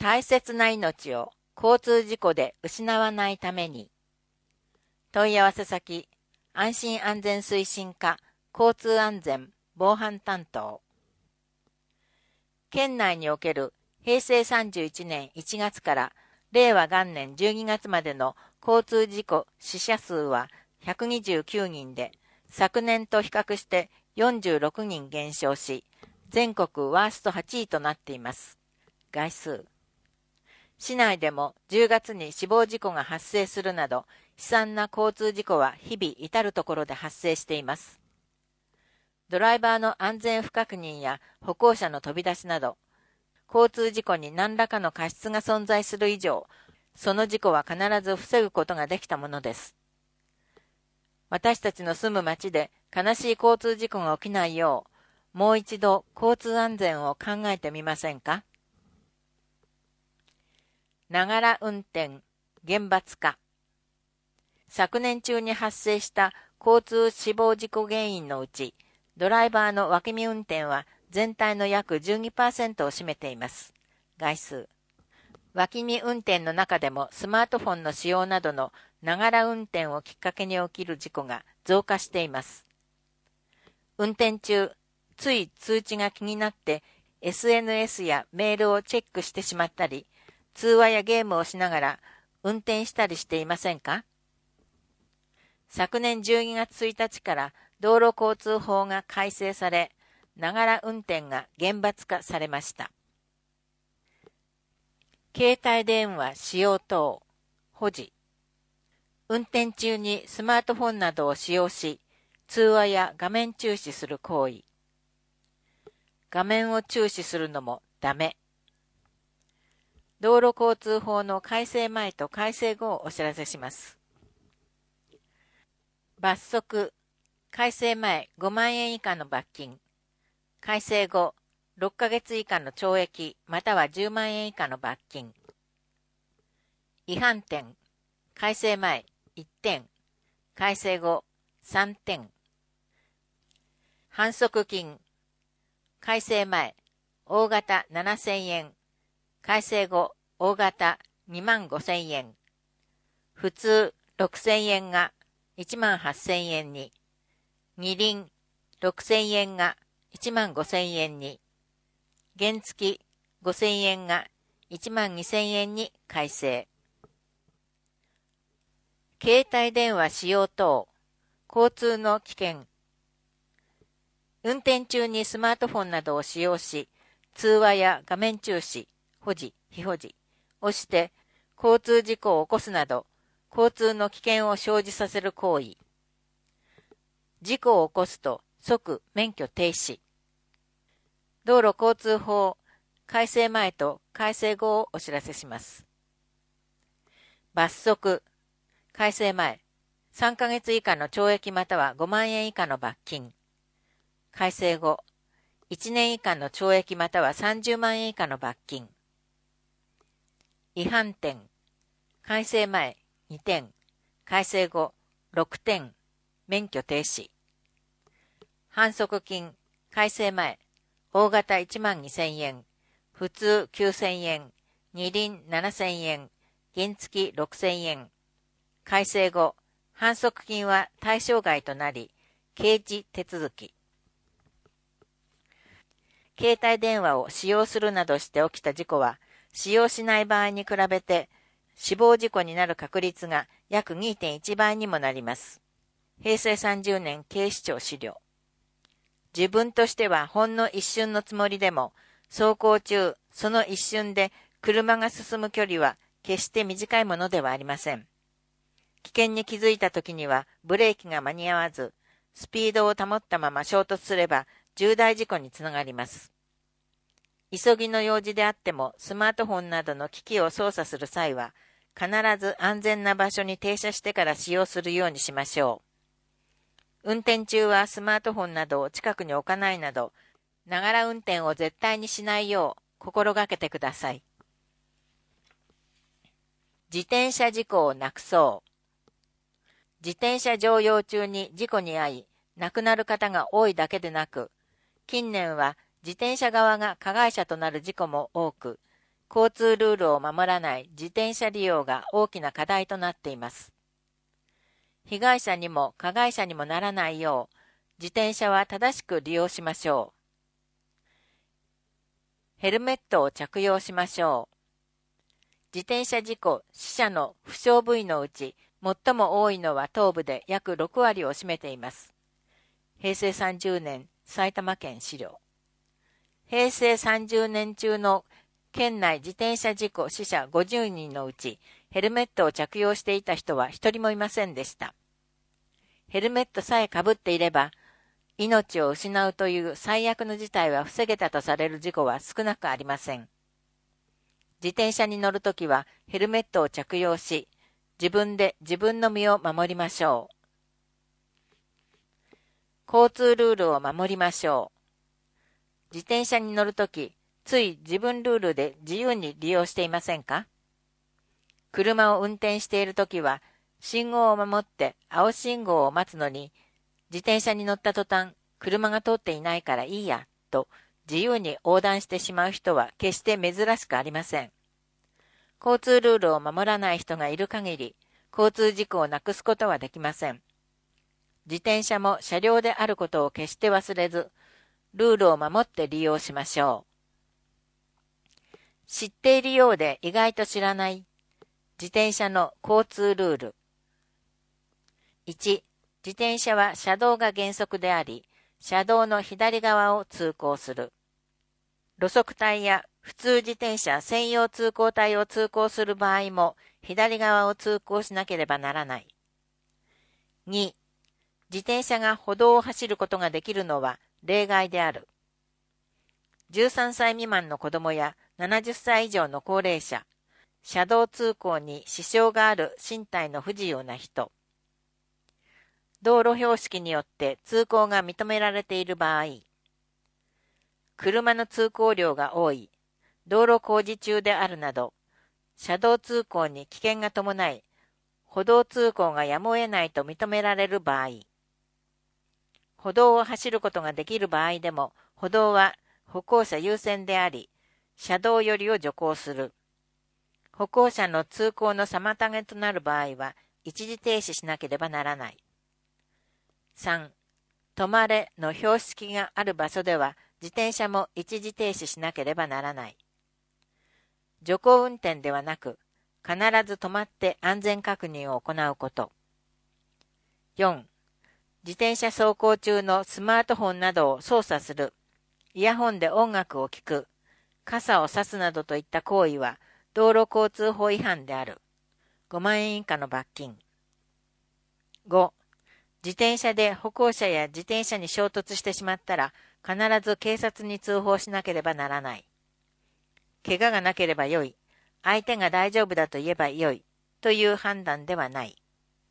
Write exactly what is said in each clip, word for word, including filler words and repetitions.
大切な命を交通事故で失わないために。問い合わせ先、安心安全推進課交通安全防犯担当。県内におけるへいせいさんじゅういちねんいちがつかられいわ元年じゅうにがつまでの交通事故死者数はひゃくにじゅうきゅうにんで、昨年と比較してよんじゅうろくにん減少し、全国ワーストはちいとなっています。概数。市内でもじゅうがつに死亡事故が発生するなど、悲惨な交通事故は日々至るところで発生しています。ドライバーの安全不確認や歩行者の飛び出しなど、交通事故に何らかの過失が存在する以上、その事故は必ず防ぐことができたものです。私たちの住む町で悲しい交通事故が起きないよう、もう一度交通安全を考えてみませんか？ながら運転、厳罰化。昨年中に発生した交通死亡事故原因のうち、ドライバーの脇見運転は全体の約 じゅうにパーセント を占めています。概数。脇見運転の中でもスマートフォンの使用などのながら運転をきっかけに起きる事故が増加しています。運転中、つい通知が気になって エスエヌエス やメールをチェックしてしまったり、通話やゲームをしながら運転したりしていませんか？昨年じゅうにがつついたちから道路交通法が改正され、ながら運転が厳罰化されました。携帯電話使用等、保持。運転中にスマートフォンなどを使用し、通話や画面注視する行為。画面を注視するのもダメ。道路交通法の改正前と改正後をお知らせします。罰則。改正前ごまんえん以下の罰金。改正後ろっかげつ以下の懲役またはじゅうまんえん以下の罰金。違反点。改正前いってん。改正後さんてん。反則金。改正前大型ななせんえん。改正後大型にまんごせんえん。普通ろくせんえんがいちまんはっせんえんに。二輪ろくせんえんがいちまんごせんえんに。原付ごせんえんがいちまんにせんえんに改正。携帯電話使用等、交通の危険。運転中にスマートフォンなどを使用し、通話や画面注視、保持、非保持をして交通事故を起こすなど、交通の危険を生じさせる行為。事故を起こすと即免許停止。道路交通法改正前と改正後をお知らせします。罰則。改正前さんかげつ以下の懲役またはごまんえん以下の罰金。改正後いちねん以下の懲役またはさんじゅうまんえん以下の罰金。違反点。改正前にてん。改正後ろくてん。免許停止。反則金。改正前大型いちまんにせんえん。普通きゅうせんえん。二輪ななせんえん。原付ろくせんえん。改正後反則金は対象外となり、刑事手続き。携帯電話を使用するなどして起きた事故は、使用しない場合に比べて、死亡事故になる確率が約 にてんいちばいにもなります。へいせいさんじゅうねん警視庁資料。自分としてはほんの一瞬のつもりでも、走行中、その一瞬で車が進む距離は決して短いものではありません。危険に気づいた時にはブレーキが間に合わず、スピードを保ったまま衝突すれば重大事故につながります。急ぎの用事であってもスマートフォンなどの機器を操作する際は、必ず安全な場所に停車してから使用するようにしましょう。運転中はスマートフォンなどを近くに置かないなど、ながら運転を絶対にしないよう心がけてください。自転車事故をなくそう。自転車乗用中に事故に遭い、亡くなる方が多いだけでなく、近年は自転車側が加害者となる事故も多く、 交通ルールを守らない自転車利用が大きな課題となっています。被害者にも加害者にもならないよう、自転車は正しく利用しましょう。ヘルメットを着用しましょう。自転車事故死者の負傷部位のうち、最も多いのは頭部で約ろくわりを占めています。へいせいさんじゅうねん、埼玉県資料。へいせいさんじゅうねん中の県内自転車事故死者ごじゅうにんのうち、ヘルメットを着用していた人は一人もいませんでした。ヘルメットさえかぶっていれば、命を失うという最悪の事態は防げたとされる事故は少なくありません。自転車に乗るときはヘルメットを着用し、自分で自分の身を守りましょう。交通ルールを守りましょう。自転車に乗るとき、つい自分ルールで自由に利用していませんか？車を運転しているときは、信号を守って青信号を待つのに、自転車に乗った途端、車が通っていないからいいや、と自由に横断してしまう人は決して珍しくありません。交通ルールを守らない人がいる限り、交通事故をなくすことはできません。自転車も車両であることを決して忘れず、ルールを守って利用しましょう。知っているようで意外と知らない、自転車の交通ルール。いち、自転車は車道が原則であり、車道の左側を通行する。路側帯や普通自転車専用通行帯を通行する場合も左側を通行しなければならない。に、自転車が歩道を走ることができるのは例外である。じゅうさんさい未満の子供やななじゅっさい以上の高齢者、車道通行に支障がある身体の不自由な人、道路標識によって通行が認められている場合、車の通行量が多い、道路工事中であるなど、車道通行に危険が伴い、歩道通行がやむを得ないと認められる場合、歩道を走ることができる場合でも、歩道は歩行者優先であり、車道寄りを徐行する。歩行者の通行の妨げとなる場合は、一時停止しなければならない。さん. 止まれの標識がある場所では自転車も一時停止しなければならない。徐行運転ではなく、必ず止まって安全確認を行うこと。よん. 自転車走行中のスマートフォンなどを操作する、イヤホンで音楽を聴く、傘を差すなどといった行為は道路交通法違反である。ごまんえん以下の罰金。ご. 自転車で歩行者や自転車に衝突してしまったら、必ず警察に通報しなければならない。怪我がなければよい、相手が大丈夫だと言えばよい、という判断ではない。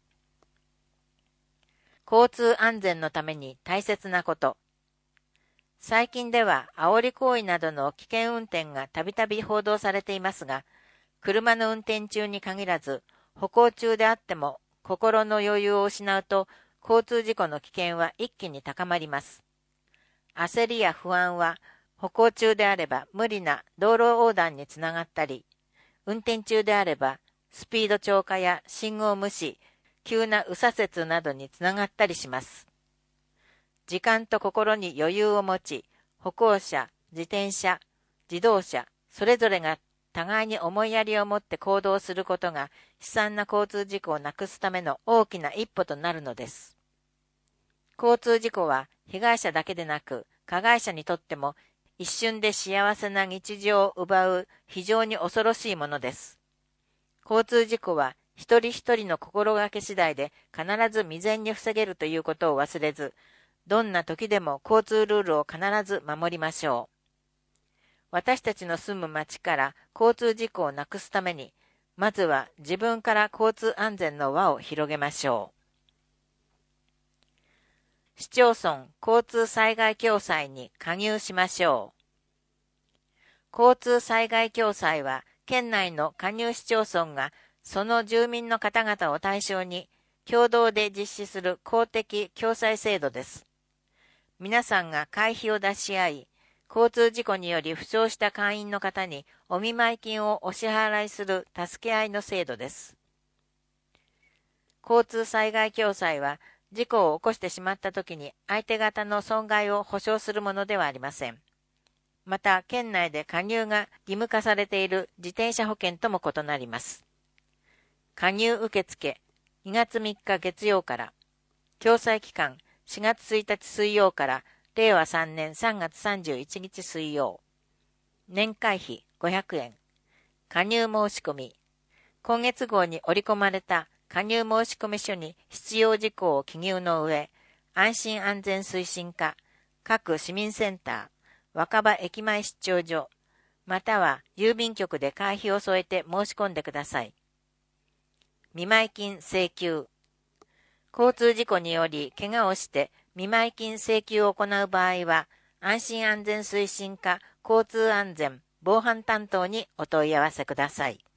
交通安全のために大切なこと。最近では煽り行為などの危険運転がたびたび報道されていますが、車の運転中に限らず、歩行中であっても心の余裕を失うと、交通事故の危険は一気に高まります。焦りや不安は歩行中であれば無理な道路横断につながったり、運転中であればスピード超過や信号無視、急な右左折などにつながったりします。時間と心に余裕を持ち、歩行者、自転車、自動車、それぞれが互いに思いやりを持って行動することが悲惨な交通事故をなくすための大きな一歩となるのです。交通事故は被害者だけでなく加害者にとっても一瞬で幸せな日常を奪う非常に恐ろしいものです。交通事故は一人一人の心がけ次第で必ず未然に防げるということを忘れず、どんな時でも交通ルールを必ず守りましょう。私たちの住む町から交通事故をなくすために、まずは自分から交通安全の輪を広げましょう。市町村交通災害共済に加入しましょう。交通災害共済は県内の加入市町村がその住民の方々を対象に共同で実施する公的共済制度です。皆さんが会費を出し合い、 交通事故により負傷した会員の方にお見舞い金をお支払いする助け合いの制度です。交通災害共済は、事故を起こしてしまったときに相手方の損害を保証するものではありません。また、県内で加入が義務化されている自転車保険とも異なります。加入受付にがつみっか月曜から、共済期間しがつついたち水曜かられいわさんねんさんがつさんじゅういちにち水曜。年会費ごひゃくえん。加入申し込み。今月号に織り込まれた加入申込書に必要事項を記入の上、安心安全推進課、各市民センター、若葉駅前出張所、または郵便局で会費を添えて申し込んでください。見舞い金請求。交通事故により怪我をして見舞い金請求を行う場合は、安心安全推進課交通安全防犯担当にお問い合わせください。